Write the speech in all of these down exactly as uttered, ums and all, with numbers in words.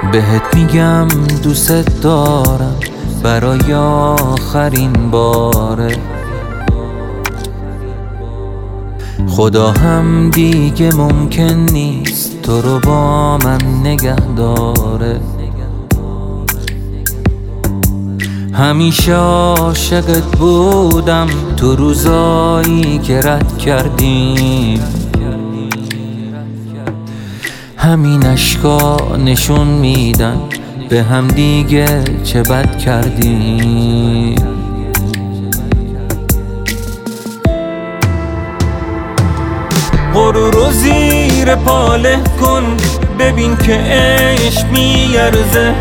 بهت میگم دوست دارم برای آخرین باره. خدا هم دیگه ممکن نیست تو رو با من نگه داره. همیشه عاشقت بودم تو روزایی که رد کردیم. همین اشکا نشون میدن به هم دیگه چه بد کردیم. غرور رو زیر پاله کن ببین که عشق میارزه.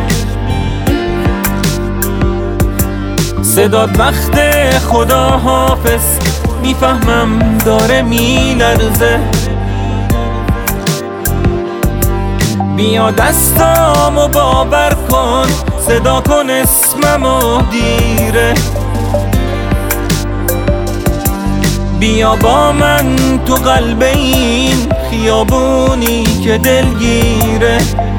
صدات وقت خدا حافظ میفهمم داره میلرزه. بیا دستامو باور کن صدا کن اسممو دیره. بیا با من تو قلب این خیابونی که دلگیره.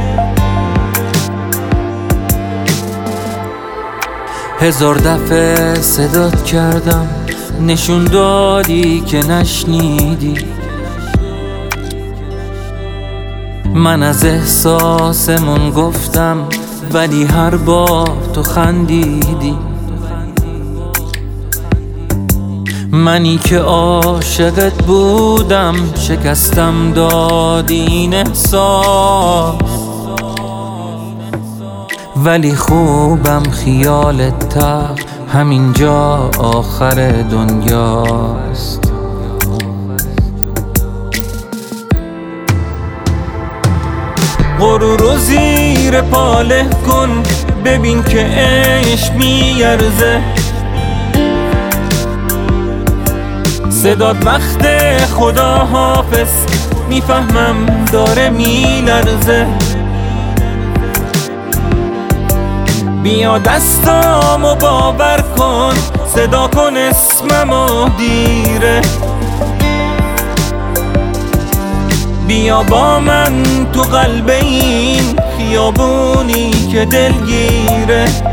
هزار دفعه صدات کردم نشون دادی که نشنیدی. من از احساسمون گفتم ولی هر بار تو خندیدی. منی که عاشقت بودم شکستم دادی این احساس. ولی خوبم خیالت تا همینجا آخر دنیاست. غرور رو زیر پاله کن ببین که عشق میارزه. صدات وقت خدا حافظ میفهمم داره میلرزه. بیا دستامو باور کن صدا کن اسممو دیره. بیا با من تو قلب این خیابونی که دلگیره.